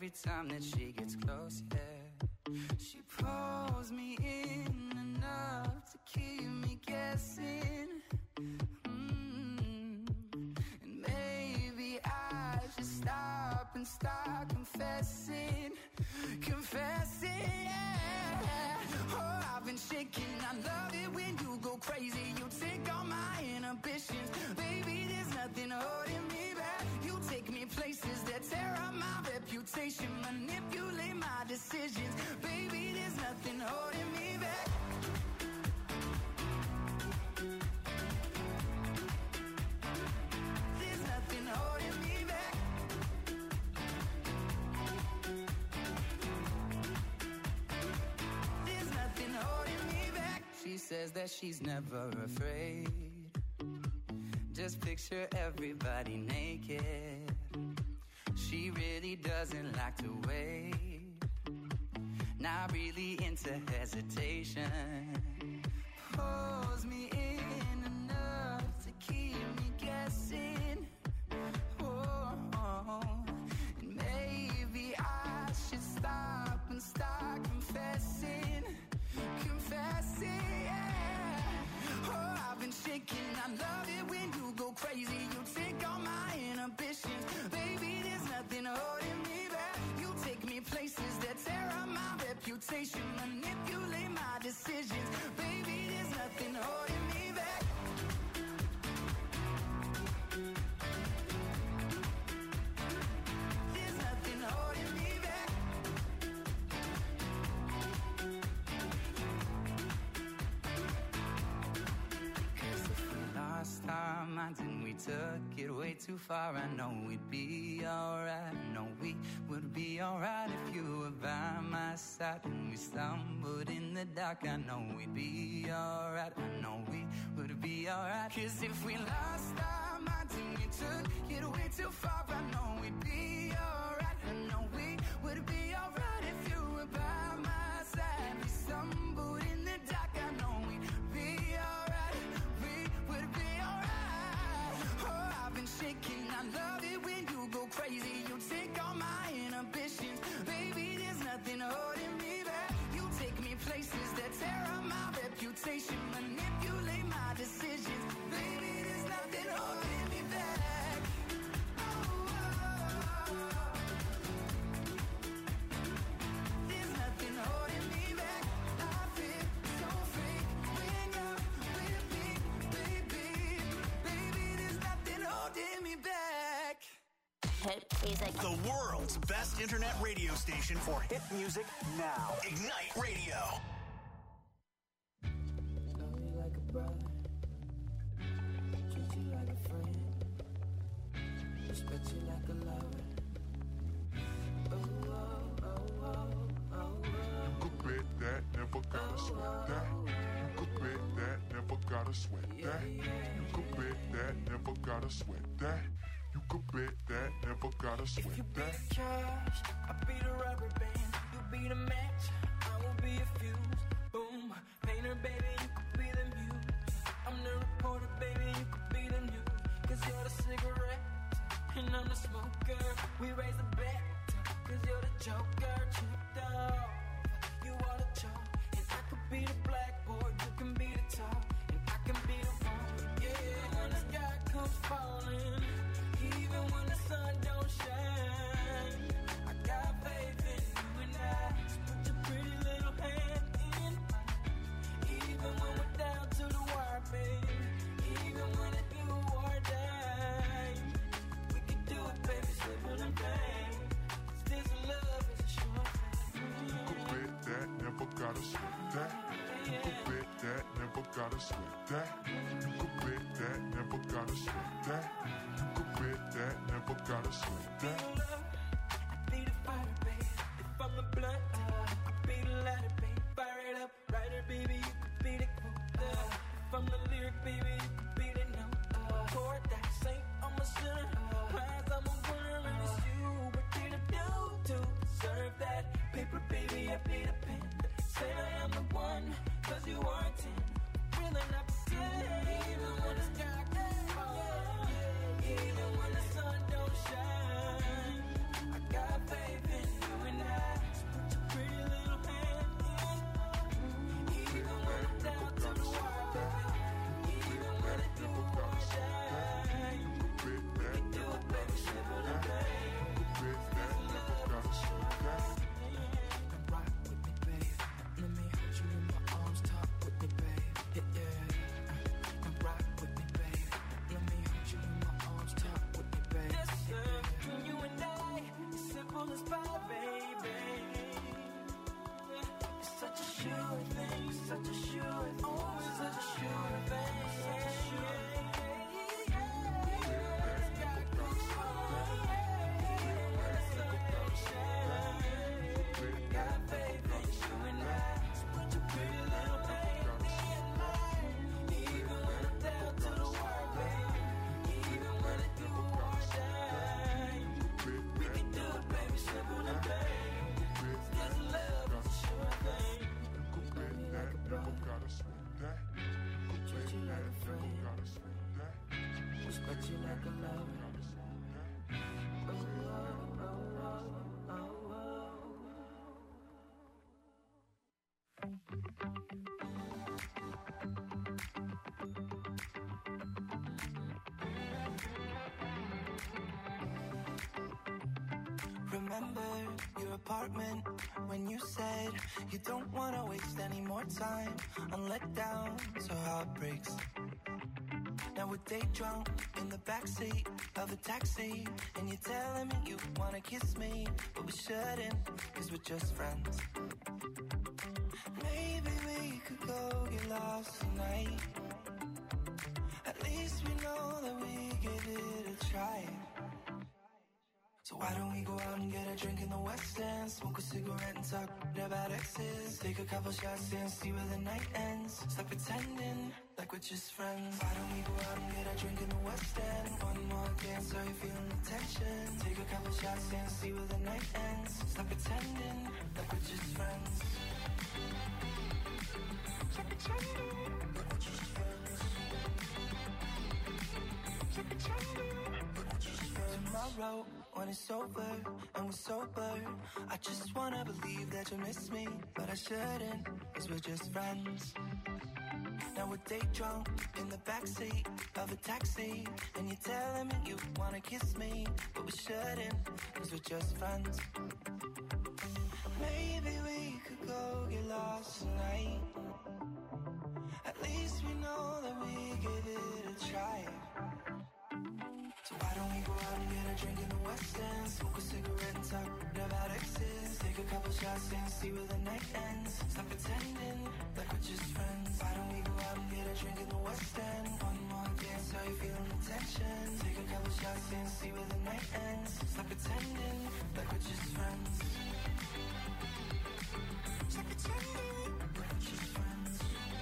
every time that she gets close, yeah. She pulls me in enough to keep me guessing. And maybe I should stop and start confessing. Confessing, yeah. Oh, I've been shaking. I love it when you go crazy. You take all my inhibitions. Baby, there's nothing holding me back. You take me places that tear up my reputation. Manipulate my decisions. Baby, there's nothing holding me back. There's nothing holding me back. There's nothing holding me back. She says that she's never afraid. Just picture everybody naked. She really doesn't like to wait. Not really into hesitation. Pulls me in enough to keep me guessing. Oh, and maybe I should stop and start confessing. Confessing, yeah. Oh, I've been shaking. I love it when you go crazy. You take all my inhibitions. Baby, there's nothing holding me back. You take me places that tear up my reputation. Manipulate my decisions. Baby, there's nothing holding me back. There's nothing holding me back. Cause if we lost our minds and we took it way too far, I know we'd be alright. I know we would be alright if you were by my side. And we stumbled in the dark, I know we'd be alright. I know we would be alright. Cause if we lost our minds and we took it way too far, I know we'd be alright. I know we would be alright if you were by my side. We stumbled in the dark, I know we'd be alright. We would be alright. Oh, I've been shaking. I love it when you go crazy. You take all my inhibitions. Baby, there's nothing holding me back. You take me places that tear up my reputation. Manipulate my decisions. Baby, there's nothing holding me back. Oh, there's nothing holding me back. I feel so free when you're with me, baby. Baby, there's nothing holding me back. Hit music. The world's best internet radio station for hit music now. Ignite Radio. Love you like a brother, treat you like a friend, respect you like a lover. Oh, oh, oh, oh, oh. You could bet that, never gotta sweat that. You could bet that, never gotta sweat that. You could bet that, never gotta sweat that. You could bet that, never gotta If you sweat be that. the cash, I'll be the rubber band. You be the match, I will be a fuse. Boom, painter, baby, you could be the muse. I'm the reporter, baby, you could be the news. Cause you're the cigarette, and I'm the smoker. We raise the bet, cause you're the joker. Tripped off, you are the chalk. And I could be the blackboard, you can be the top. And I can be the one, yeah. When the sky comes falling, even when the sun don't shine, I got faith in you and I. So put your pretty little hand in mine. Even when we're down to the wire, baby. Even when it's do or die, we can do it, baby, simple and plain. 'Cause this love is a sure thing. You could bet that, never gotta sweat that. You could bet that, never gotta sweat that. You could bet that, never gotta sweat that. You could bet that, never gotta sweat that. I'd be the fire, baby. If I'm the blunt, you could be the lighter, baby. Fire it up, writer, baby, you could be the quote. If I'm the lyric, baby, you could be the note. Chord that saint, I'm a sinner. Prize, I'm a winner, and it's you. What did I do to deserve that? Paper, baby, I be the pen. Say I am the one, 'cause you are a 10. Really not pretend, even when the sky gets falling, even when the sun don't shine. I got faith in like a lover. Remember your apartment when you said you don't want to waste any more time on letdowns or heartbreaks. Now we're day drunk in the backseat of a taxi, and you're telling me you want to kiss me, but we shouldn't, cause we're just friends. Maybe we could go get lost tonight. At least we know that we gave it a try. So why don't we go out and get a drink in the West End, smoke a cigarette and talk about exes, take a couple shots and see where the night ends. Stop pretending like we're just friends. Why don't we go out and get a drink in the West End? One more dance, are you feeling the tension? Take a couple shots and see where the night ends. Stop pretending like we're just friends. Stop pretending like we're just friends. Stop pretending like we're just friends. Tomorrow, when it's over and we're sober, I just wanna believe that you miss me, but I shouldn't, cause we're just friends. Now we're day drunk in the backseat of a taxi, and you're telling me you wanna kiss me, but we shouldn't, cause we're just friends. Maybe we could go get lost tonight. At least we know that we gave it a try. So why don't we go out and get a drink in the West End, smoke a cigarette and talk about exes, take a couple shots and see where the night ends. Stop pretending like we're just friends. Why don't we go out and get a drink in the West End? One more dance, are you feeling the tension? Take a couple shots and see where the night ends. Stop pretending like we're just friends. Stop pretending like we're just friends.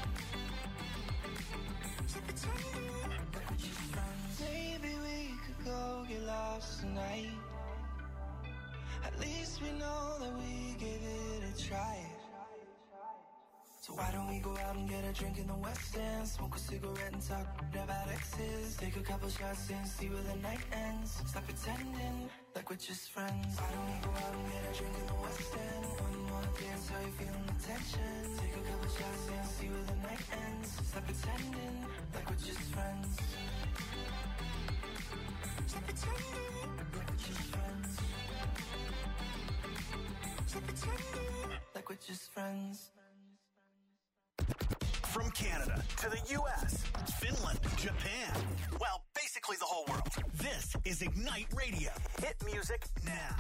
Stop pretending like we're just friends. Maybe we could go get lost tonight. At least we know that we gave it a try. So why don't we go out and get a drink in the West End, smoke a cigarette and talk about exes, take a couple shots and see where the night ends. Stop pretending like we're just friends. Why don't we go out and get a drink in the West End? One more dance, are you feeling the tension? Take a couple shots and see where the night ends. Stop pretending like we're just friends. Stop pretending like we're just friends. Stop pretending like we're just friends. From Canada to the U.S., Finland, Japan, well, basically the whole world. This is Ignite Radio. Hit music now.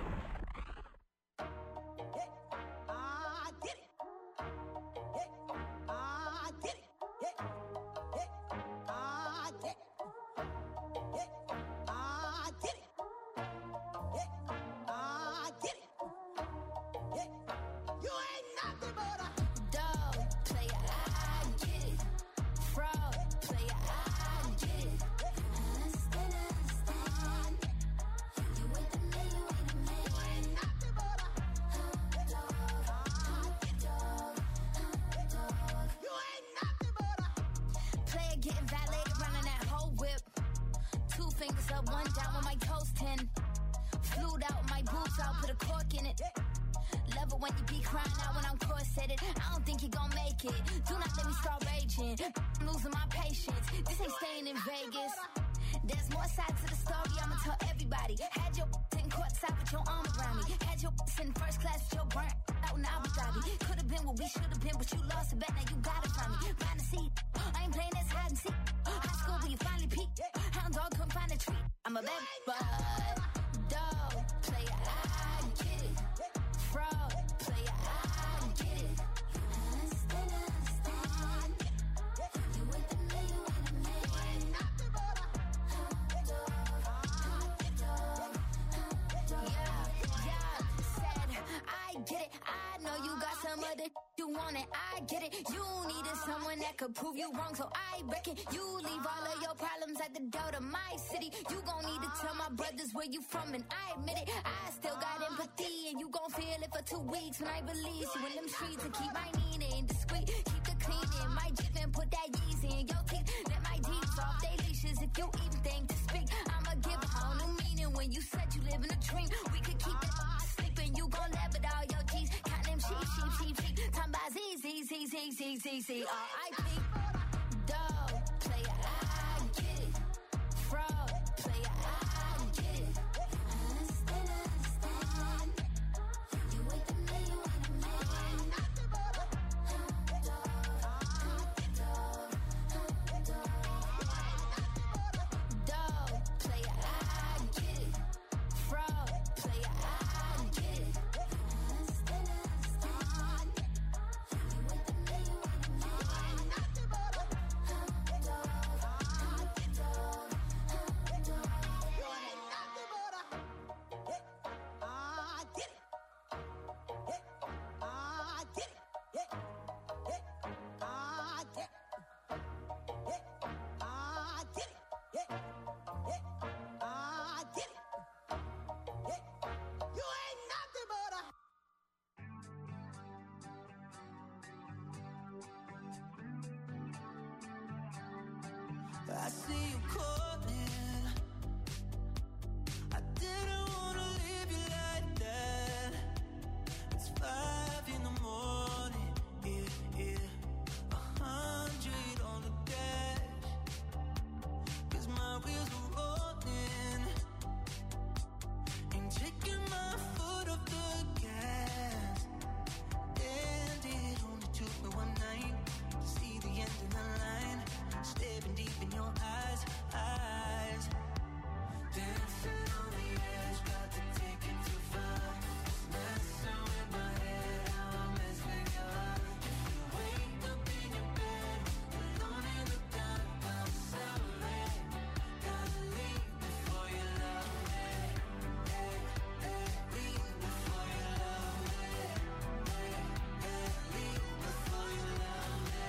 Could prove you wrong, so I reckon you leave all of your problems at the door to my city. You gon' need to tell my brothers where you from, and I admit it. I still got empathy, and you gon' feel it for 2 weeks when I release you in them streets. And keep my meaning discreet, keep the cleaning, my jip and put that Yeezy in your teeth. Let my teeth off they leashes, as if you even think to speak. I'ma give a whole new meaning when you said you live in a dream. We could keep it sleeping, you gon' laugh at all your G's. Count them sheep. Time by Z, R.I.P. Dog, player, I get it. Fraud, player, I get it. Understand. You wait the man, you ain't a man. Dog, player, I get it. Fraud, player, I get it. I see you calling. I didn't wanna leave you like that. It's 5 in the morning, yeah. 100 on the dash. 'Cause my wheels are rolling. Ain't taking my foot off the gas. And it only took me one night to see the end of the line. Staring deep in your eyes. Dancing on the edge, got to take it too far. Messing with my head, how I mess with your heart. If you wake up in your bed, alone in the dark, I'm sorry. Gotta leave before you love me. Leave before you love me. Leave before you love me.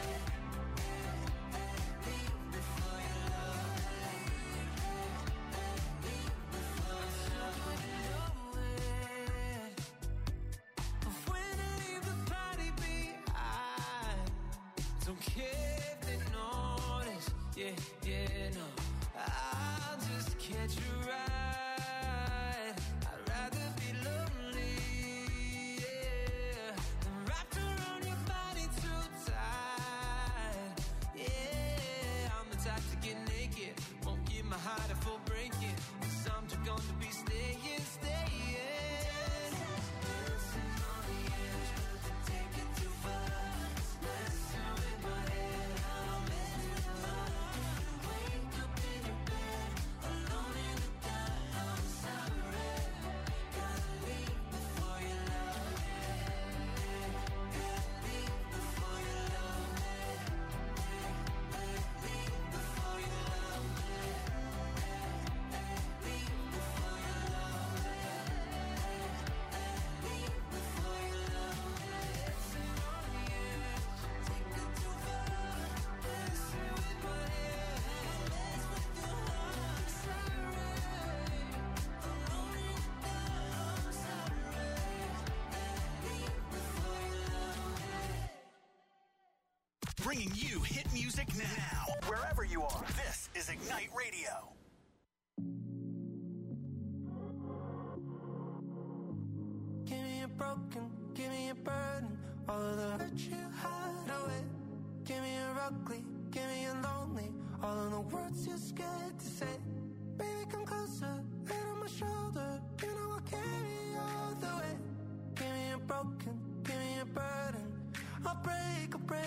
Don't care if they notice, yeah, no. I'll just catch you right. I'd rather be lonely, yeah, than wrapped around your body too tight. Yeah, I'm the type to get naked, won't give my heart a full breaking. 'Cause I'm just gonna be staying. Dancing on the edge, but to take it too far. Messing with my head, how I mess with your heart. Wake up in your bed, alone in the dark, I'm sorry. Gotta leave before you love me. Leave before you love me. Leave before you love me. Leave before you love me. Leave before you love me. Dancing on the edge, take it too far. Dancing with my head, mess with your heart. Sorry, alone in the dark, I'm sorry. Leave before you love me. Bringing you hit music now. Wherever you are, this is Ignite Radio. Give me a broken, give me a burden, all of the hurt you hide away. Give me a ugly, give me a lonely, all of the words you're scared to say. Baby, come closer, head on my shoulder, you know I'll carry you all the way. Give me a broken, give me a burden, I'll break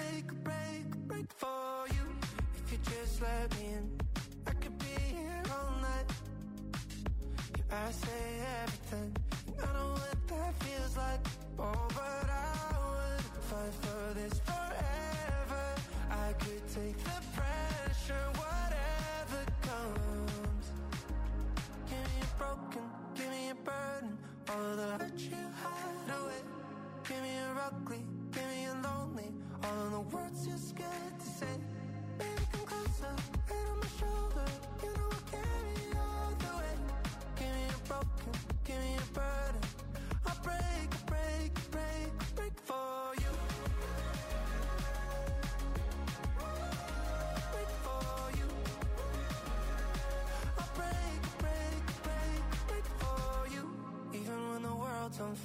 for you. If you just let me in, I could be here all night. I say everything, I know what that feels like. Oh, but I would fight for this forever. I could take the pressure, whatever comes. Give me a broken, give me a burden, all of the hurt you hide away. Give me a ugly, give me a lonely, all of the words you're scared to say. Baby, come closer, head on my shoulder, you know I'll carry you all the way. Give me a broken, give me a burden, I'll break for you.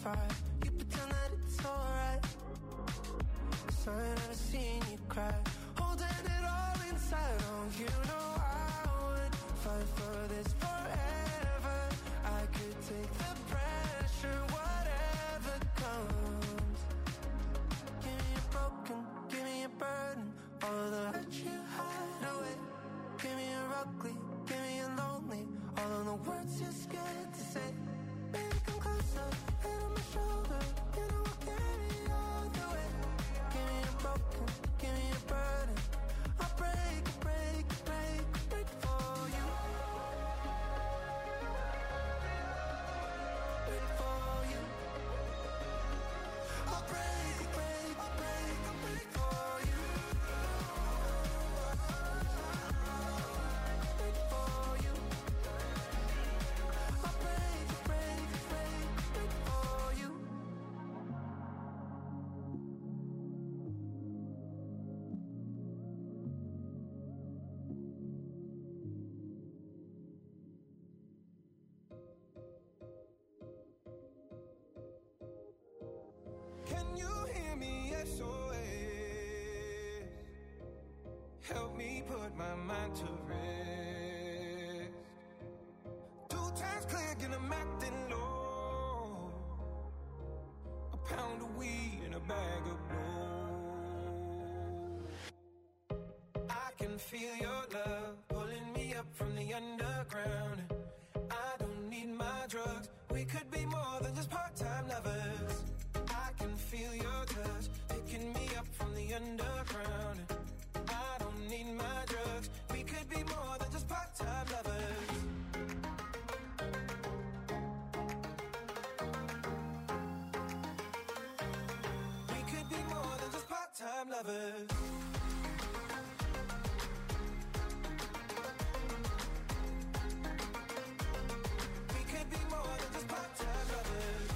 cry. You pretend that it's alright. So I never seen you cry. Holding it all inside. Oh, you know I would fight for this forever. I could take the pressure, whatever comes. Give me a broken, give me a burden. All the hurt you hide away. Give me a ugly, give me a lonely. All of the words you're scared to say. Baby, come closer, head on my shoulder. You know I'll carry you all the way. Give me a broken, give me a burden. I'll break, break, break, break for you. Break for you. I'll break, break, break, break for you. Break for you. I'll break, break, break, break for you. Can you hear me? SOS. Help me put my mind to rest. 2 times click and I'm acting low. A pound of weed and a bag of blow. I can feel your love pulling me up from the underground. I don't need my drugs. We could be more than just part-time lovers. I can feel your touch picking me up from the underground. I don't need my drugs. We could be more than just part-time lovers. We could be more than just part-time lovers. We could be more than just part-time lovers.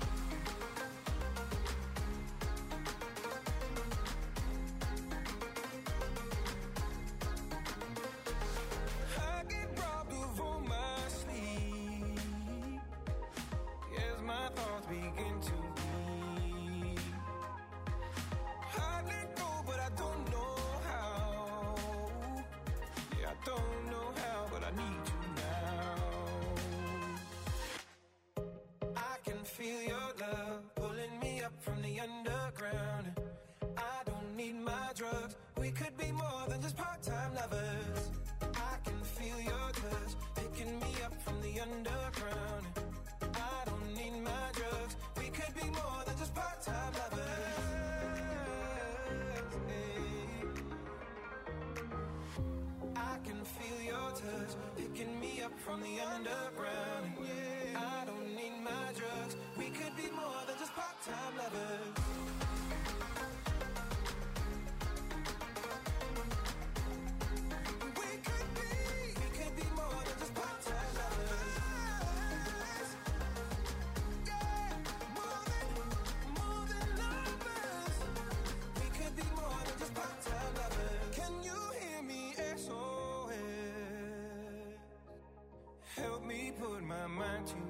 I get robbed of all my sleep as my thoughts begin to bleed. I let go, but I don't know how. Yeah, I don't know how, but I need you now. I can feel your love pulling me up from the underground. I don't need my drugs. We could be more than just part-time lovers. I can feel your touch picking me up from the underground. I don't need my drugs. We could be more than just part-time lovers. Hey. I can feel your touch picking me up from the underground. I don't need my drugs. We could be more than just part-time lovers. We could be more than just part-time lovers. Yeah, more than lovers. We could be more than just part-time lovers. Can you hear me? SOS. Help me put my mind to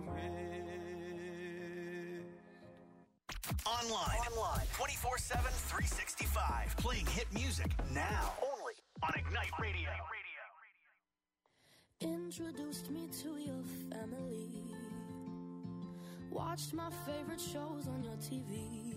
rest. Online. 24/7, 365. Playing hit music now. Only on Ignite Radio. Introduced me to your family. Watched my favorite shows on your TV.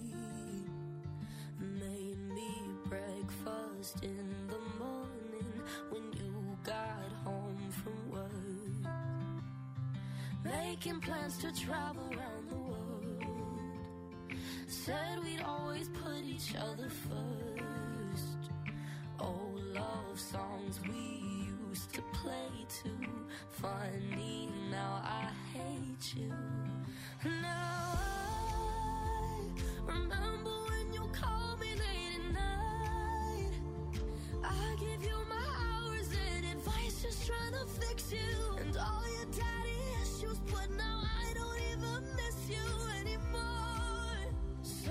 Made me breakfast in the morning when you got home from work. Making plans to travel around the world. Said we'd always put each other first. Old love songs we used to play too. Funny, now I hate you. Now I remember when you called me late at night. I give you my hours and advice, just trying to fix you. And all your daddy issues, but now I don't even miss you anymore. So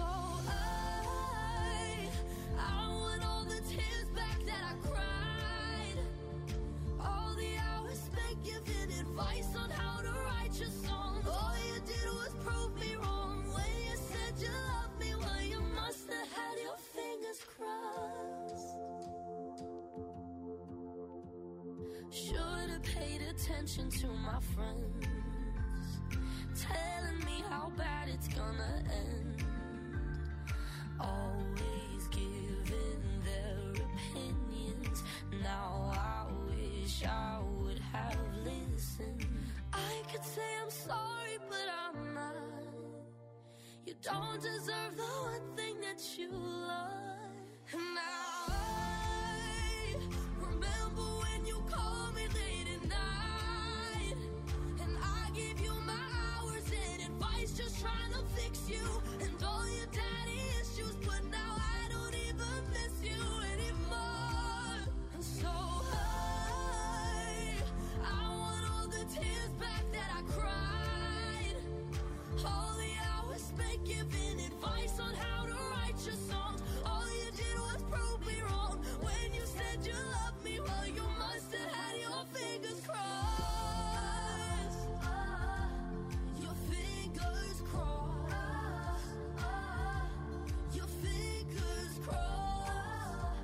I want all the tears back that I cried. All the hours spent giving advice on how to write your songs. Oh, never paid attention to my friends, telling me how bad it's gonna end. Always giving their opinions. Now I wish I would have listened. I could say I'm sorry, but I'm not. You don't deserve the one thing that you love. And now I remember when you called me late at night, and I gave you my hours and advice, just trying to fix you and all your daddy issues. But now I don't even miss you anymore. And so I want all the tears back that I cried, all the hours spent giving advice on how to write your songs. All you did was prove me wrong when you said you loved me. Well, you must have had your fingers crossed. Your fingers crossed. Your fingers crossed.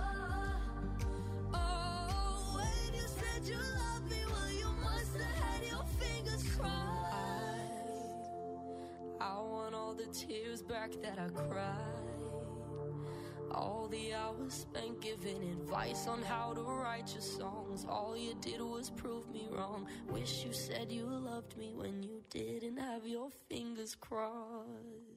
Oh, when you said you loved me, well, you must have had your fingers crossed. I want all the tears back that I cried, all the hours spent giving advice on how to write your songs. All you did was prove me wrong. Wish you said you loved me when you didn't have your fingers crossed.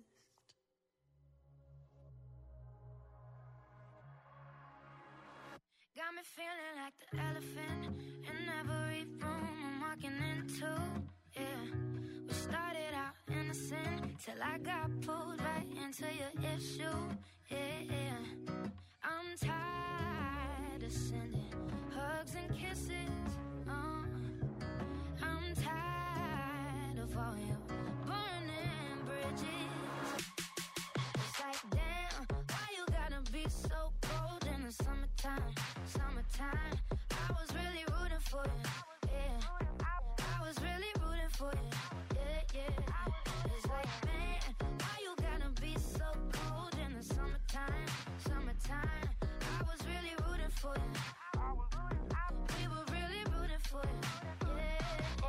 Got me feeling like the elephant in every room I'm walking into. Yeah, we started out innocent till I got pulled right into your issue. Yeah, I'm tired of sending hugs and kisses. I'm tired of all your burning bridges. It's like, damn, why you gotta be so cold in the summertime? Summertime, I was really rooting for you. Yeah, I was really rooting for you. Yeah. It's like, man, why you gotta be so cold in the summertime? Summertime, I was really rooting for you. We were really rooting for you. Yeah.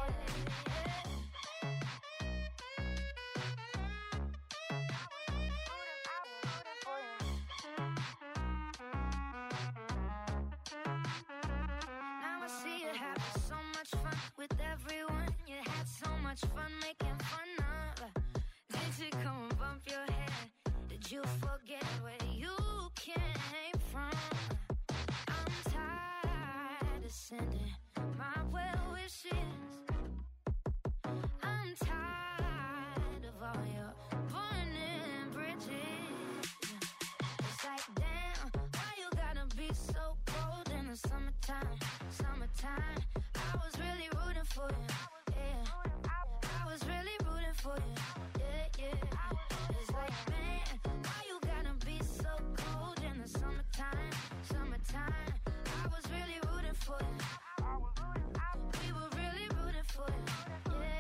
Now I see you having so much fun with everyone. You had so much fun making fun of. Did you come and bump your head? Did you forget where you came from? I'm tired of sending my well wishes. I'm tired of all your burning bridges. It's like, damn, why you gotta be so cold in the summertime? Summertime, I was really rooting for you. Yeah, I was really rooting for you. Yeah. It's like, man, why you gotta be so cold in the summertime? Summertime, I was really rooting for you. We were really rooting for you. Yeah.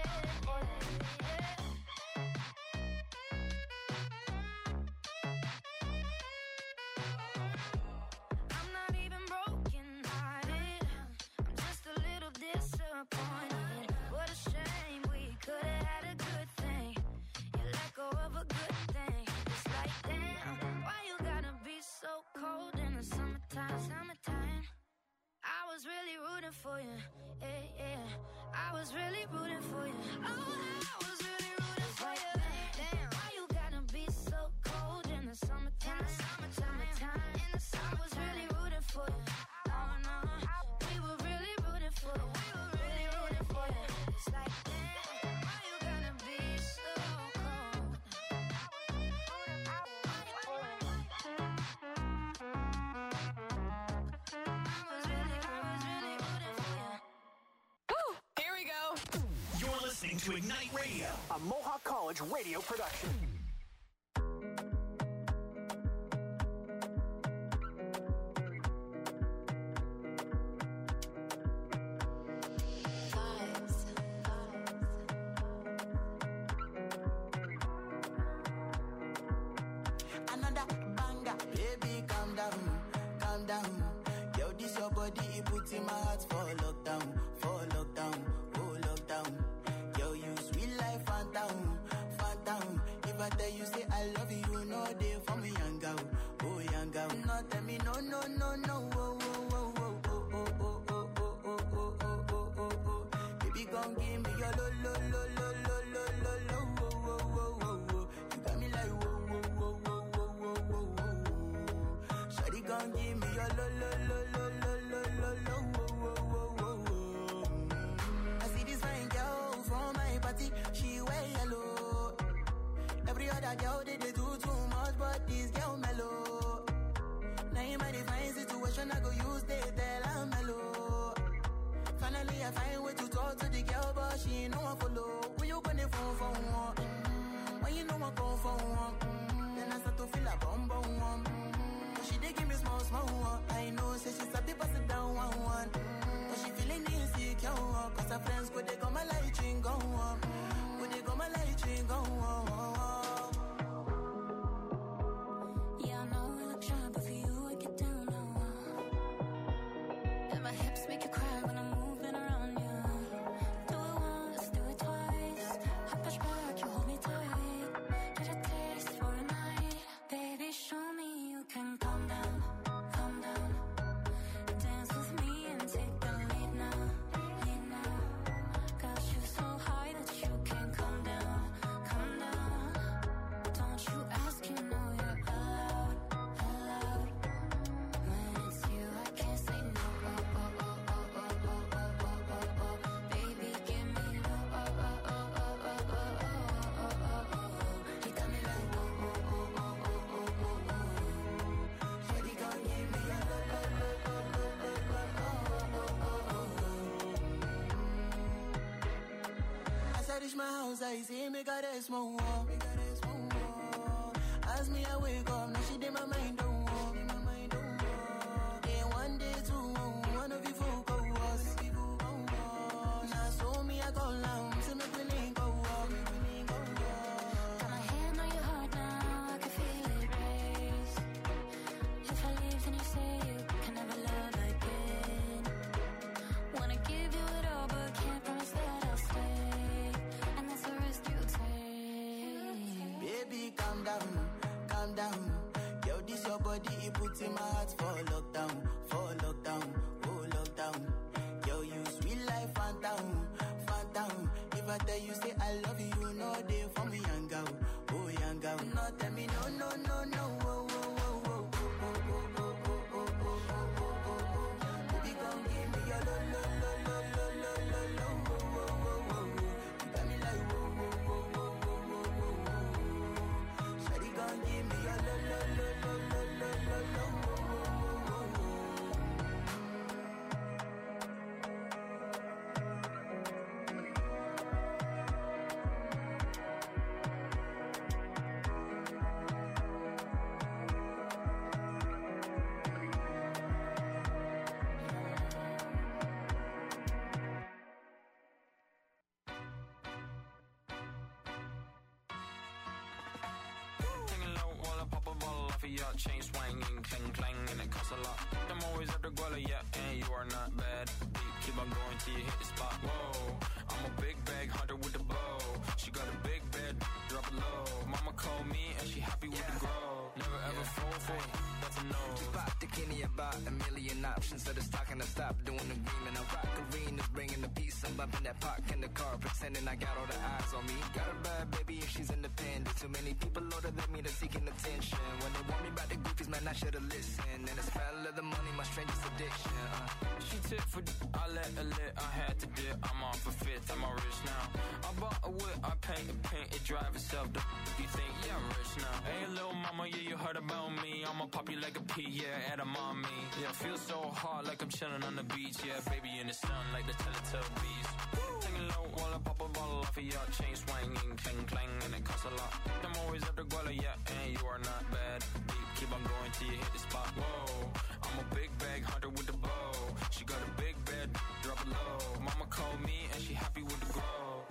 I'm not even broken hearted. I'm just a little disappointed. What a shame, we could have had a good thing. You let go of a good thing. It's like, damn, why you gotta be so cold in the summertime? Summertime, I was really rooting for you. Yeah. I was really rooting for you. Oh, I was really rooting for you. Damn, why you gotta be so cold in the summertime? Summertime, in the summer, I was really rooting for you. Oh no, we were really rooting for you. We were really rooting for you. It's like, damn, why you gotta be so cold? I was really rooting for you. Here we go. You're listening to Ignite Radio, a Mohawk College radio production. Another banger, baby, calm down, calm down. Yo, this this your body, it puts in my heart for lockdown, oh lockdown. Yo, you sweet life, phantom. If I tell you say I love you, you know they for me, young girl, oh young girl. No, tell me no, oh, baby, gon' give me your lo. You got me like whoa. Shawty gon' give me your lo. I see this fine girl from my party, she wear yellow. Every other girl they do too much, but this girl mellow. Now in my divine situation, I go use they tell I'm mellow. Finally I find way to talk to the girl, but she ain't no one follow. When you gonna phone for one? When you know I come for one? Then I start to feel a bum. But she dey give me small one. I know, say she's a bit pass it down one. But she feeling insecure, cause her friends go they go my light ring go on. Go they go my light ring go on. Yeah, I know I look shy, but for you I get down low. And my hips make you cry when I'm moving around you. Do it once, do it twice. I push back, you hold me tight. Get a taste for a night. Baby, show me you can calm down. Dance with me and take the lead now. Got you so high that you can't come down. Don't you ask, you know you're allowed. When it's you, I can't say no. Baby, give me low. You got me like Shawty gon' give me a As I reach my house, I see me got a small wall. As me, I wake up, now she did my mind don't walk. Day one, day two, one of you folk go us. Now so me, I go down, see me feeling go up. got my hand on your heart now, I can feel it race. If I leave, then you say you can never love again. Wanna give you it all, but can't promise that I'll stay. And that's the risk you take. Baby, calm down. Yo, this your body, it puts in my heart for lockdown, oh lockdown. Yo, you sweet life, phantom. If I tell you say I love you, you know they for me, young girl, oh young girl. No, tell me no, oh. Baby, gon' give me your lo. You got me like whoa. Shawty gon' give me your lo. Taking low while I pop a bottle off of your chain swinging, clang clang, and it costs a lot. I'm always at the guala, yeah, and you are not bad. Deep, keep on going till you hit the spot. Whoa, I'm a big bag hunter with the bow. She got a big bed, drop it low. Mama called me and she happy with the grow. Never ever fall for it, that's a no. Just pop the Kenny about a million options. So the stock and I stop doing the green. And I rock arenas, bringing the peace. I'm bumping that park in the car, pretending I got all the eyes on me. Got a bad baby and she's independent. Too many people older than me, they're seeking attention. When they want me about the goofies, man, I should've listened. And it's smell of the money, my strangest addiction. She tip for I let her lit, I had to dip. I'm off a fifth, I'm all rich now. I bought a whip, I paint it drive itself. You think, yeah, I'm rich now. Hey, little mama, yeah, you heard about me. I'ma pop you like a pea, yeah, at a mommy. Yeah, feel so hot like I'm chilling on the beach. Yeah, baby in the sun like the Teletubbies. Taking low while I pop a bottle off of your chain swinging, clang clang, and it costs a lot. I'm always at the guala, yeah, and you are not bad. Deep, keep on going till you hit the spot. Whoa, I'm a big bag hunter with the bow. She got a big bed, drop it low. Mama called me and she happy with the grow. Never ever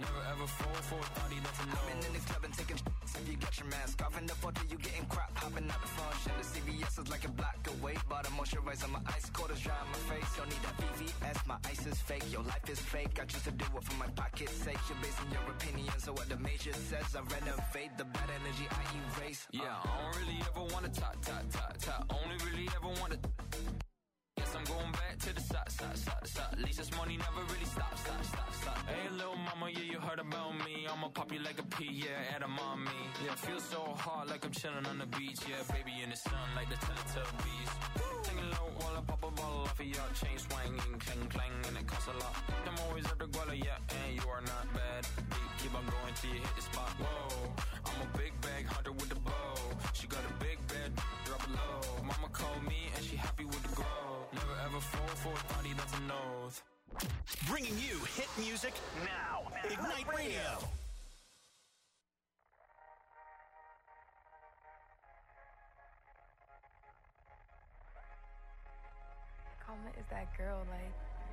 ever fall for a thotty, that's a no. I've been in the club and taking shots if you got your mask off. In the photo you getting crap, hopping out the function. The CVS is like a block away. Bought a moisturizer, my ice quarters dry on my face. Don't need that VVS, my ice is fake. Your life is fake, I choose to do it for my pocket's sake. You're basing your opinions on what the major says. I renovate the bad energy I erase. Yeah, I don't really ever wanna talk. Only really ever wanna. Guess I'm going back to the side. At least this money never really stops. Hey, little mama, yeah, you heard about me. I'ma pop you like a pea, yeah, at a mommy. Yeah, feel so hot like I'm chilling on the beach. Yeah, baby in the sun like the Teletubbies. Singing low while I pop a bottle off of your chain swinging, clang clang, and it costs a lot. I'm always at the guala, yeah, and you are not bad. Keep on going till you hit the spot. Whoa, I'm a big bag hunter with the bow. She got a big bed, drop it low. Mama called me and she happy with the grow. Never ever fall for a thotty, that's an oath. Bringing you hit music now. Ignite Radio. Karma is that girl, like.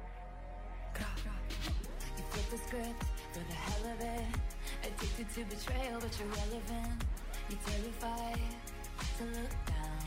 You flip the script for the hell of it. Addicted to betrayal, but you're relevant. You're terrified to look down.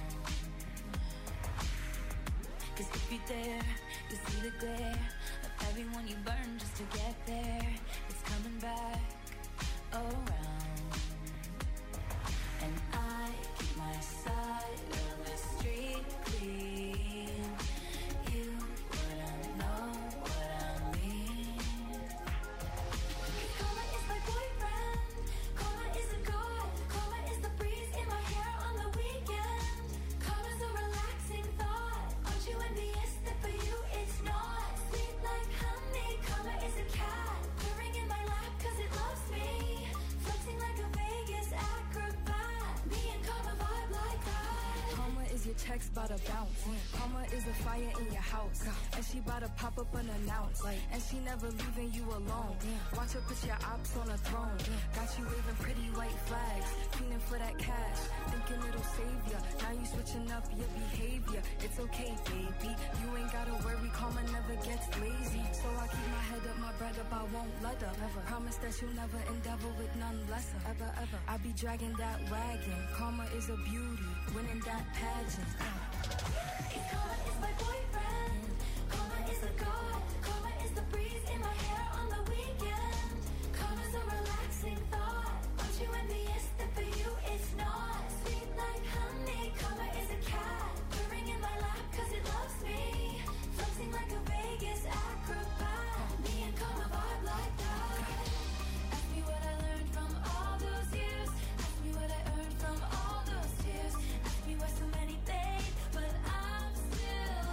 Cause if you dare, you see the glare of everyone you burn just to get there. It's coming back around. And I keep my side of the street clean. You wouldn't know what I mean. Karma is my boyfriend. Karma is a god. Karma is the breeze in my hair on the weekend. Karma's a relaxing thought. Aren't you envious that for you it's not? Sweet like honey. Karma is a cat purring in my lap cause it loves me. Flexing like a Vegas acrobat. Me and Karma vibe like that. Karma is your checks bout to bounce. Karma is a fire in your house. And she bout to pop up unannounced. And she never leaving you alone. Watch her put your ops on a throne. Got you waving pretty white flags. Feeling for that cash. Thinking it'll save ya. Now you switching up your behavior. It's okay, baby. You ain't gotta worry. Karma never gets lazy. So I keep my head up, my bread up. I won't let her. Promise that you'll never endeavor with none lesser. Ever. I be dragging that wagon. Karma is a beauty. Winning that pageant. Karma is my boyfriend. Karma is a god. Karma is the breeze in my hair on the weekend. Karma's a relaxing thought. Aren't you envious that for you it's not? Sweet like honey. Karma is a cat purring in my lap cause it loves me. Flexing like a Vegas acrobat. Me and Karma vibe like that. Ask me what I learned from all those years. Ask me what I earned from all those tears. Ask me why so many days, but I'm still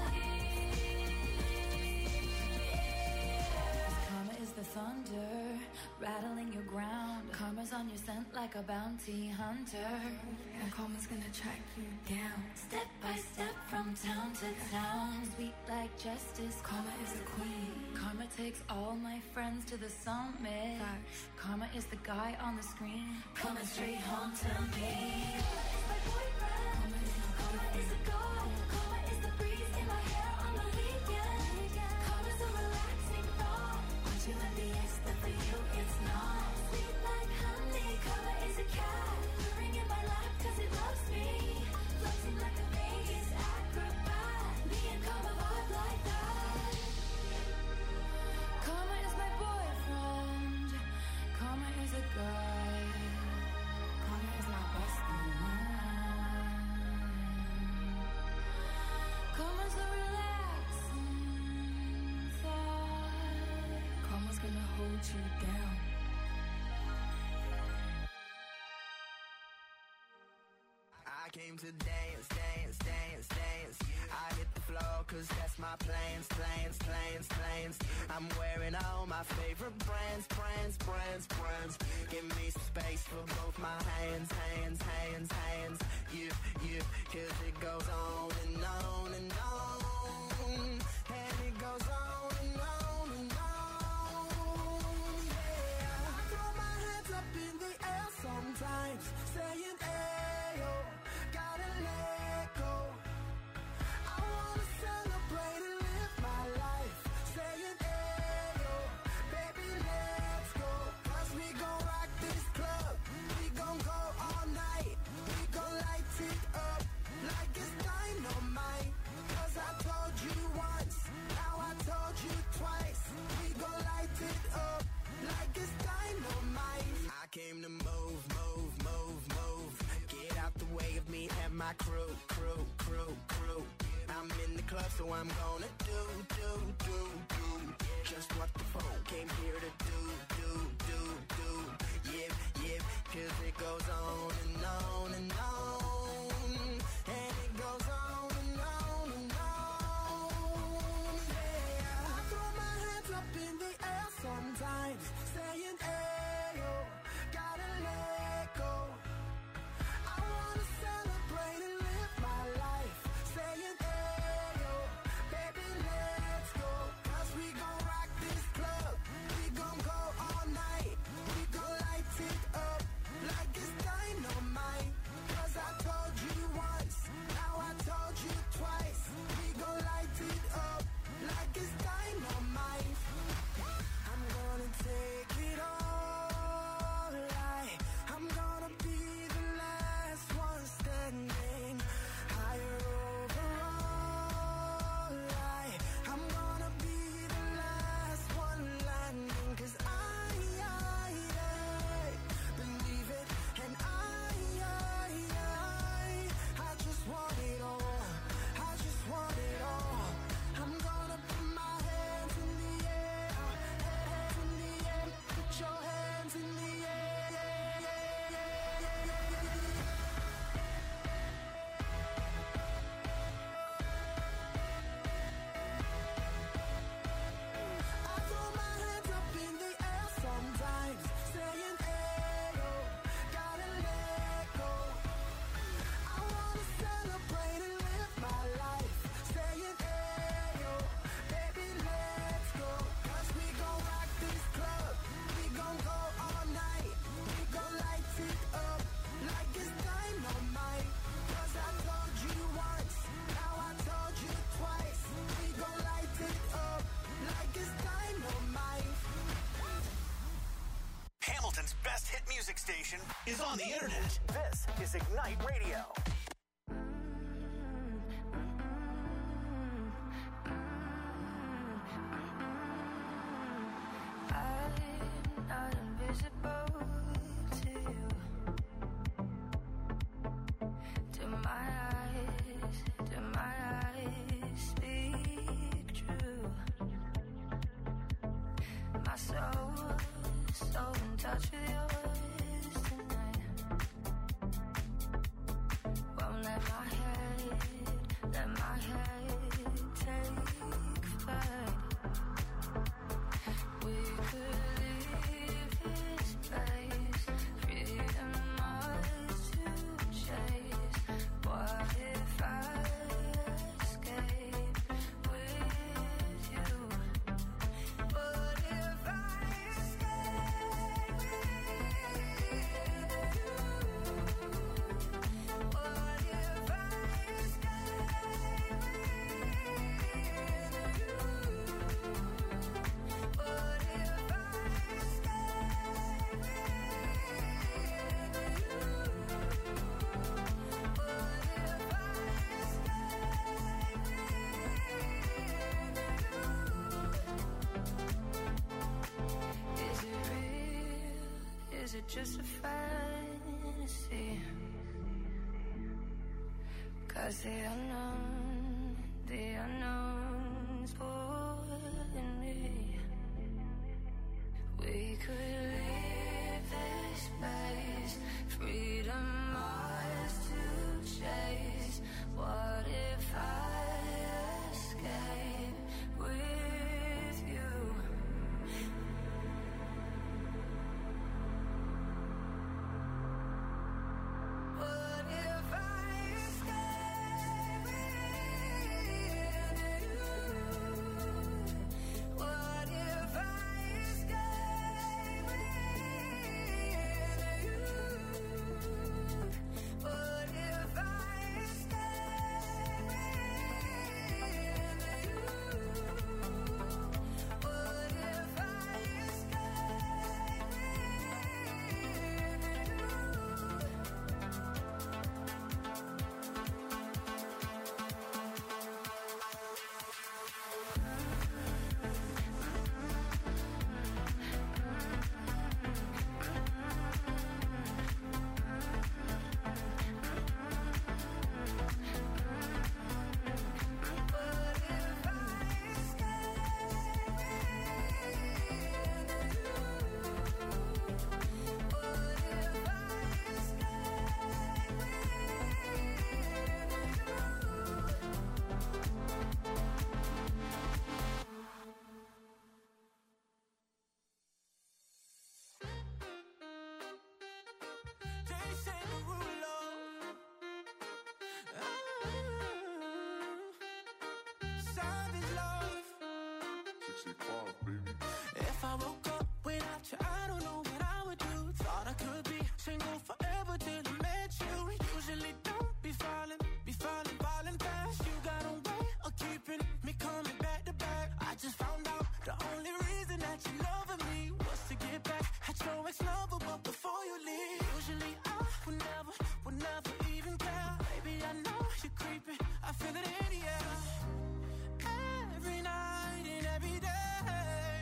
here. Karma is the thunder rattling your ground. Karma's on your scent like a bounty hunter. And karma's gonna track you down. Step by step from town to town. Sweet like justice. Karma is a queen. Karma takes all my friends to the summit. Karma is the guy on the screen. Coming straight home to me. Karma is my boyfriend. Karma is a god. Karma is the breeze in my hair on the weekend. Karma's a relaxing thought. Aren't you envious that for you it's not? Sweet like honey. Karma is a cat purring in my lap cause it loves me. Flexing like a Vegas acrobat. Me and Karma vibe like that. Karma is my boyfriend. Karma is a guy. Karma is my bestie. Karma's a relaxing thought. Karma's gonna hold you down. I came to dance, dance, dance, dance. I hit the floor cause that's my plans, plans, plans, plans. I'm wearing all my favorite brands, brands, brands, brands. Give me some space for both my hands, hands, hands, hands. You, cause it goes on and on and on. And it goes on and on and on. Yeah, I throw my hands up in the air sometimes, saying, ayo, gotta let go. I wanna celebrate and live my life, saying, ayo, baby, let's go. 'Cause we my crew. I'm in the club, so I'm gonna do just what the folk came here to do. Yeah, 'cause it goes on and on and on, and it goes on and on and on. Yeah, I throw my hands up in the air sometimes, saying, "Ayo, gotta let go." I wanna celebrate and live my life, saying, "Ayo, baby, let's go." 'Cause we gon' rock this club, we gon' go all night, we gon' light it up like it's dynamite. 'Cause I told you once, now I told you twice, we gon' light it up like it's dynamite. I'm gonna take it all, I'm gonna be the last one standing, higher overall, I'm gonna be the last one landing. 'Cause I believe it, and I just want it all, I just want it all. I'm gonna put my hands in the air, put your hands in the air. I throw my hands up in the air sometimes, saying, "Ayo, gotta let go." I wanna celebrate and live my life, saying, "Ayo, baby, let's go." 'Cause we gon' rock this club, we gon' go all night, we gon' light it up like it's dynamite. 'Cause I told you once, now I told you twice, we gon' light it up like it's dynamite. Hamilton's best hit music station is on the internet. This is Ignite Radio. I'm not invisible to you. Do my eyes speak true? My soul's so in touch with yours tonight. Won't let my head take flight. We could leave this place, freedom ours to chase. What if I escape with you? What if I escape with you? What if I escape with you? What if I escape with Is it real? Is it just a fantasy? 'Cause the unknown's pulling me. We could leave this space, freedom ours to chase. What if I escape with you? What if I escape with you? What if I escape with you? say pause, baby. If I woke up without you, I don't know what I would do. Thought I could be single forever till I met you. Usually don't be falling fast. You got a way of keeping me coming back to back. I just found out the only reason that you loving me was to get back at your ex-lover, but before you leave, usually I would never even care. Baby, I know you're creeping, I feel it in the air. Every night and every day,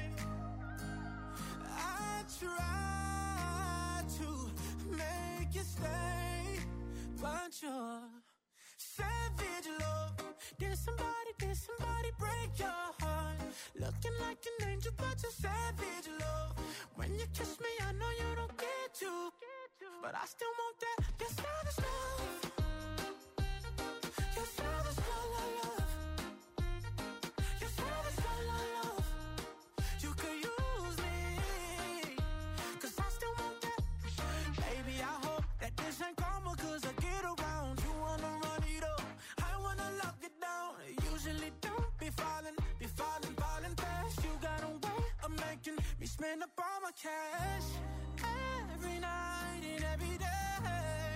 I try to make you stay, but you're savage love. Did somebody break your heart? Looking like an angel, but you're savage love. When you kiss me, I know you don't get to, but I still want that. You're savage love. You're savage love. You're savage love. You could use me, 'cause I still want that. Baby, I hope that this ain't karma, 'cause I get around. You wanna run it up, I wanna lock it down. Usually don't be falling fast. You got a way of making me spend up all my cash. Every night and every day,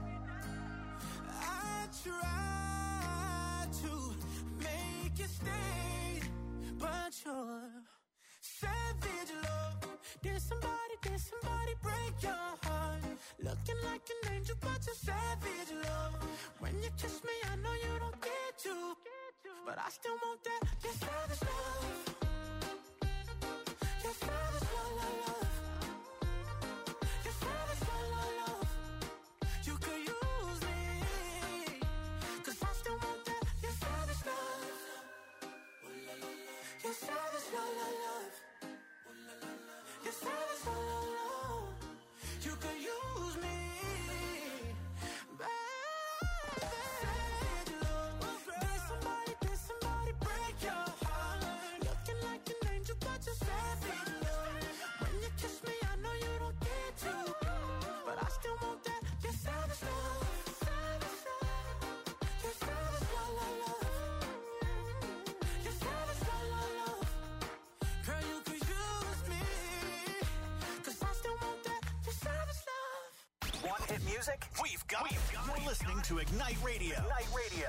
I try to make you stay, but you're savage love. Did somebody break your heart? Looking like an angel, but you're savage love. When you kiss me, I know you don't get to, but I still want that. You're savage love. You're savage love. You're savage love. You could use me, 'cause I still want that. You're savage love. You're savage love. You're savage love. You could use me, baby. Savage love. Did somebody break your heart? Looking like an angel, but you're savage love. When you kiss me, I know you don't get to, but I still want that. You're savage love. You're savage love. You're savage love. Girl, you could use me, 'cause I still want that. You're savage love. Want hit music? We've got it. You're listening to Ignite Radio. Ignite Radio.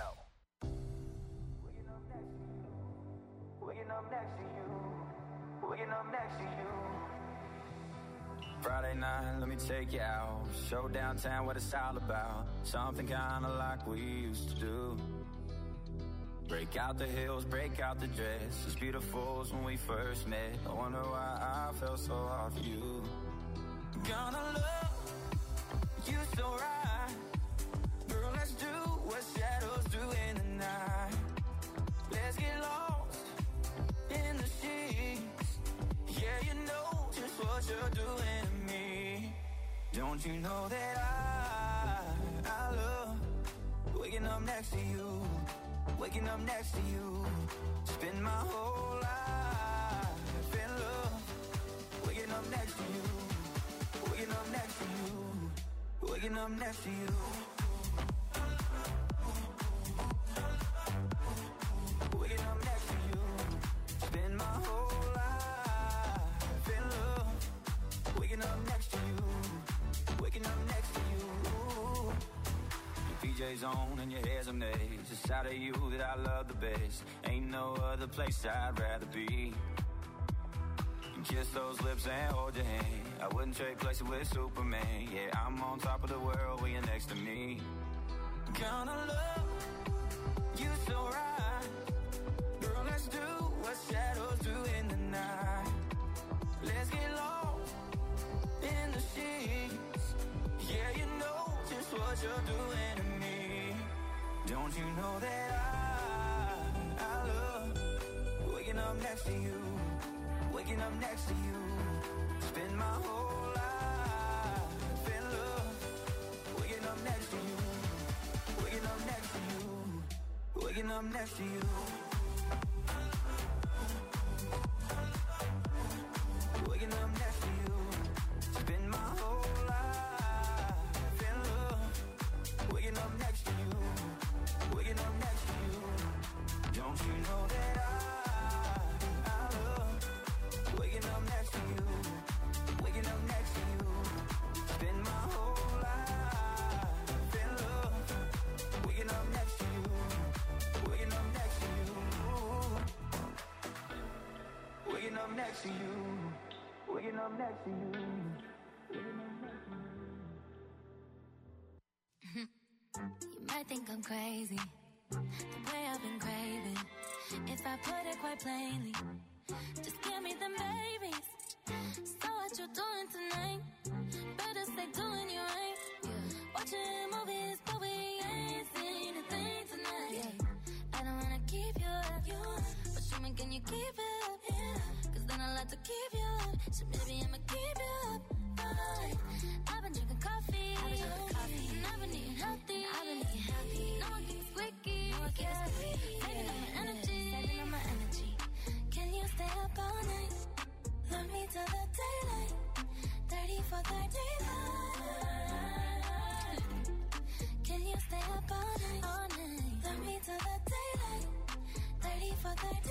Waking up next to you. Waking up next to you. Friday night, let me take you out. Show downtown what it's all about. Something kinda like we used to do. Break out the heels, break out the dress. As beautiful as when we first met. I wonder why I felt so hard for you. Gonna love you so right. Girl, let's do what shadows do in the night. Let's get lost in the sheets. Yeah, you know just what you're doing to me. Don't you know that I love waking up next to you, waking up next to you. Spend my whole life in love, waking up next to you, waking up next to you, waking up next to you. Waking up next to you. Spend my whole life in love, waking up next to you, waking up next to you. Your PJ's on and your hair's a maze. It's out of you that I love the best. Ain't no other place I'd rather be. And kiss those lips and hold your hand. I wouldn't trade places with Superman. Yeah, I'm on top of the world when you're next to me. Gonna love you so right. Girl, let's do what shadows do in the night. Let's get lost in the sheets. Yeah, you know just what you're doing to me. Don't you know that I love waking up next to you, waking up next to you. Spend my whole life in love, waking up next to you, waking up next to you, waking up next to you. Waking up next to you. Spend my whole life in love, waking up next to you, waking up next to you. Don't you know that I love I'm next to you. You might think I'm crazy, the way I've been craving. If I put it quite plainly, just give me them babies. So what you doing tonight? Better stay doing you right. Watching movies, but we ain't seen a thing tonight. I don't wanna keep you up, but show me, can you keep it up? Cause then I like to keep you up. So maybe I'ma keep you up. I've been drinking coffee, and I've been eating healthy. No one gets squeaky, saving on my energy. Can you stay up all night? Love me till the daylight. 30 for 35. Can you stay up all night? Love me till the daylight. 30 for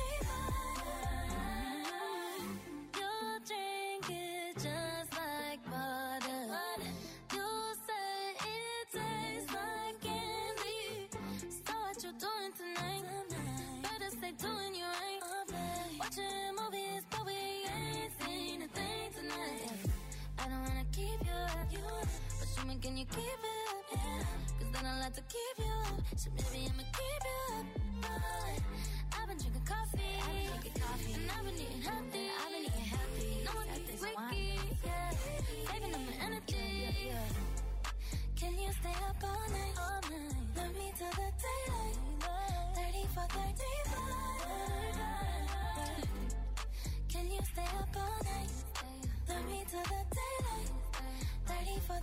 35. You drink it just like water. You say it tastes like candy. So what you doing tonight? Better stay doing you right. Watching movies, but we ain't seen a thing tonight. I don't wanna keep you up, but show me, can you keep it up? Cause then I like to keep you up. So maybe I'ma keep you up. I've been drinking coffee, and I've been eating healthy. No one gets squeaky, saving on my energy. Can you stay up all night? Love me till the daylight. 30 for 35. Can you stay up all night? Love me till the daylight. 30 for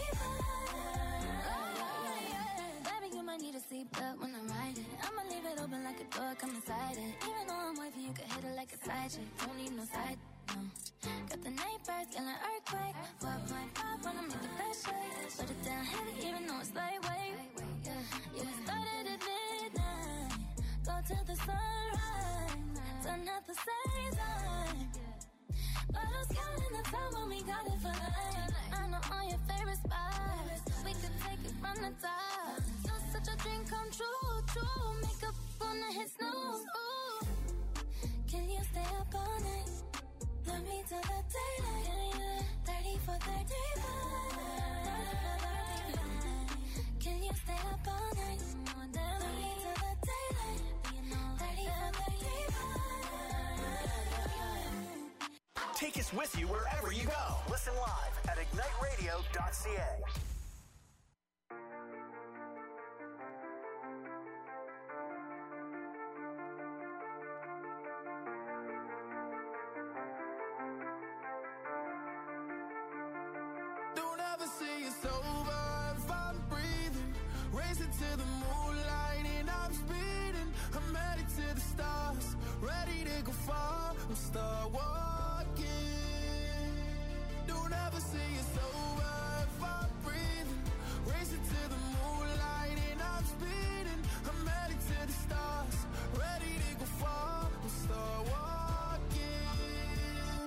35. Baby, you might need a seatbelt when I'm riding. I'ma leave it open like a door, come inside it. Even though I'm wifey, you can hit it like a side chick. Don't need no side, no. Got the neighbors, feeling earthquake. 4.5 when I make the best shake. Put it down heavy, even though it's lightweight. Yeah, we started at midnight. Go till the sunrise. Done at the same time. Bottles counting the time when we got it for life. I know all your favorite spots. We could take it from the top. You're such a dream come true. Makeup on the hit snooze. Ooh. Can you stay up all night? Love me till the daylight. 30 for 35. Can you stay up all night? Love me till the daylight. 30 for 35. Take us with you wherever you go. Listen live at igniteradio.ca. Don't ever say it's over if I'm breathing. Racing to the moonlight and I'm speeding. I'm headed to the stars, ready to go far. I'm start walking. Don't ever say it's over if I'm breathing. Racing to the moonlight and I'm speeding. I'm headed to the stars, ready to go far. I'm start walking.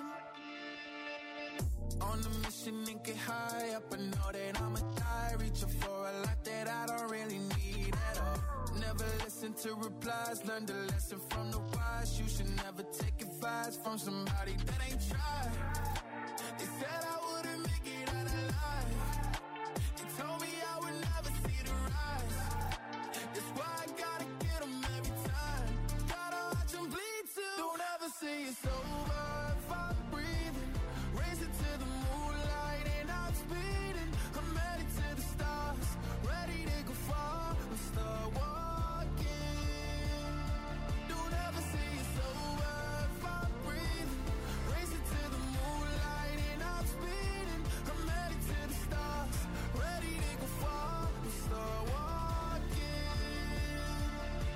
On the mission and get high up, I know that I'ma die. Reaching for a lot that I don't really need at all. Never listen to replies, learn the lesson from the wise. You should never take advice from somebody that ain't tried. They said I wouldn't make it out alive. They told me I would never see the rise. That's why I gotta get them every time. Gotta watch them bleed too. Don't ever say it's over if I'm breathing. Racing to the moonlight and I'm speeding. I'm headed to the stars, ready to go far. I'm start walking. Don't ever say it's over if I'm breathing. Racing to the moonlight and I'm speeding. I'm headed to the stars, ready to go far. I'm start walking.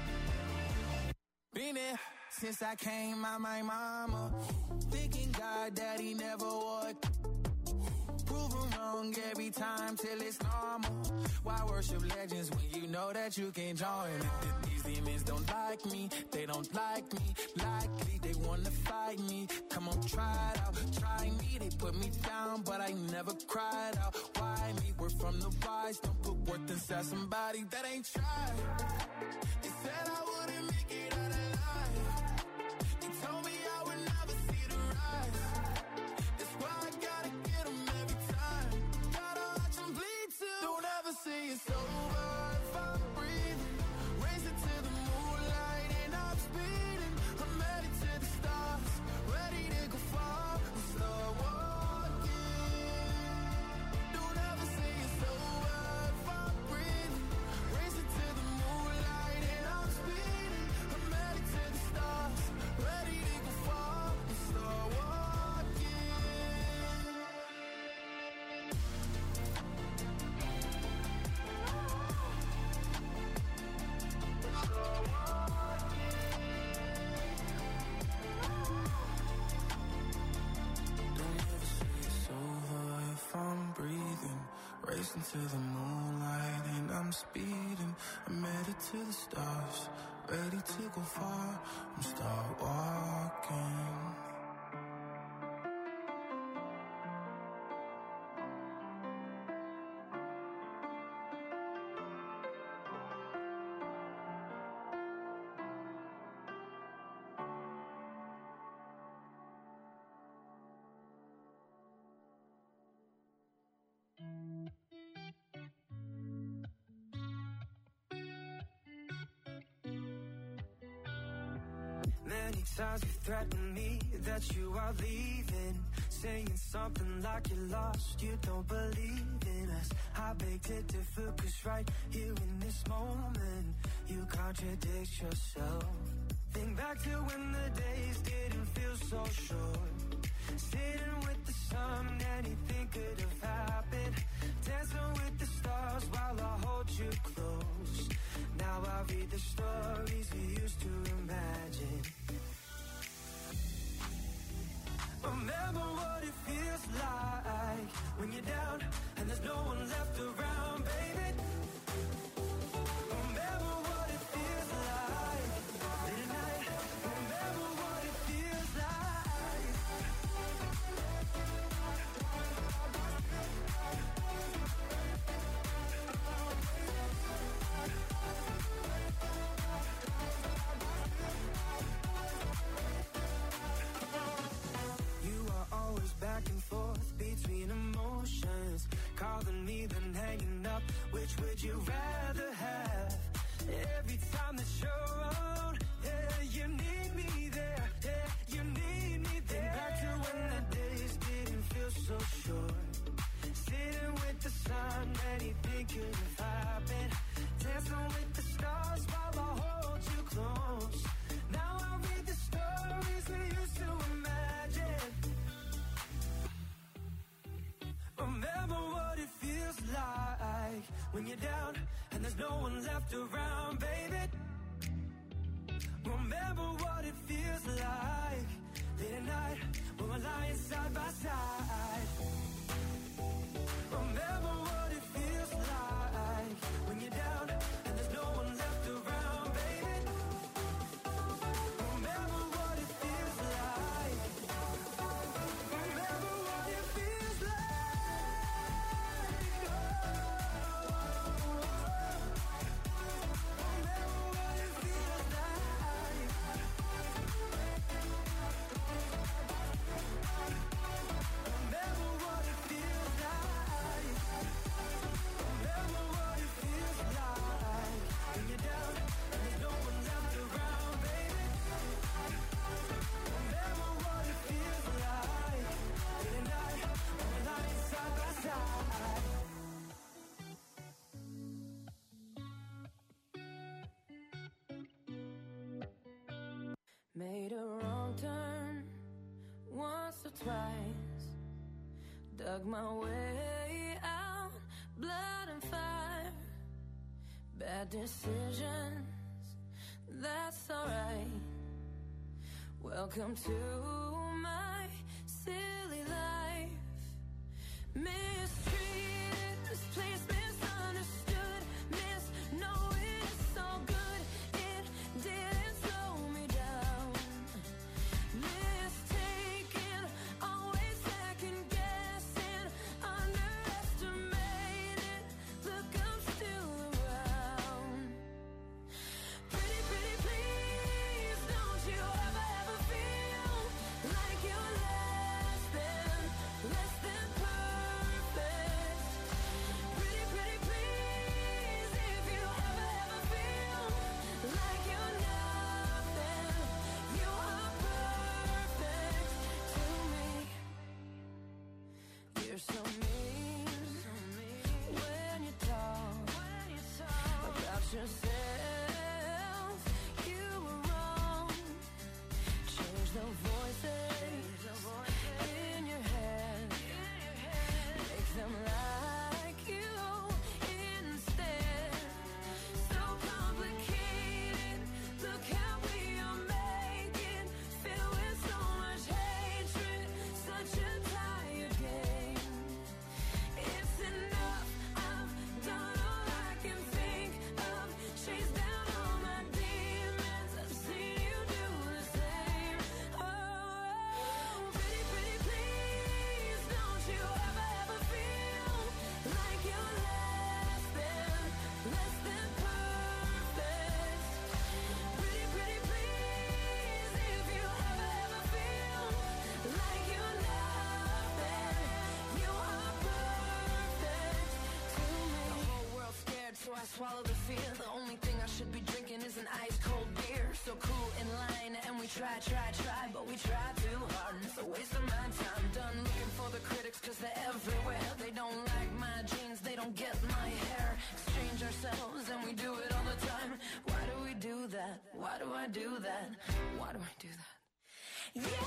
Been there since I came out my mama. Thinking God that he never would. Proven wrong every time till it's normal. Why worship legends when you know that you can join? These demons don't like me, they don't like me. Likely they wanna fight me. Come on, try it out, try me. They put me down, but I never cried out. Why me? We're from the wise. Don't put worth inside somebody that ain't tried. They said I wouldn't make it out alive. They told me I would never see the rise. That's why I Listen to the moonlight and I'm speeding. I'm headed to the stars, ready to go far. I'm start walking. Many times you threatened me that you are leaving, saying something like you're lost, you don't believe in us. I beg to differ, 'cause right here in this moment you contradict yourself. Think back to when the days didn't feel so short, sitting with the sun, anything could have happened, dancing with the stars while I hold you close. Now I read the stories we used to imagine. Remember what it feels like when you're down and there's no one left around, baby. Remember what it feels like late at night. Remember what it feels like. Back and forth between emotions, calling me then hanging up. Which would you rather have? Every time that you're around, yeah, you need me there, yeah, you need me there. Back to when the days didn't feel so short, sitting with the sun, anything could have happened, dancing with the stars while I hold you close. Now I read the stories we used to imagine. Remember what it feels like when you're down and there's no one left around, baby. Remember what it feels like late at night when we're lying side by side. Remember what it feels like when you're down and there's no one left around, baby. Remember what it feels like. Remember what it feels like. Made a wrong turn once or twice, dug my way out, blood and fire, bad decisions, that's alright. Welcome to my silly life. Mistreated, misplaced, misunderstood, knowing it's so good, it didn't slow me down. Mistaken, always second guessing, underestimated, look, I'm still around. Pretty, pretty, please, don't you ever feel like you're less than perfect. swallow the fear. The only thing I should be drinking is an ice cold beer. So cool in line and we try, but we try too hard and it's a waste of my time. Done looking for the critics cause they're everywhere. They don't like my jeans, they don't get my hair. Exchange ourselves and we do it all the time. Why do we do that? Why do I do that? Why do I do that? Yeah.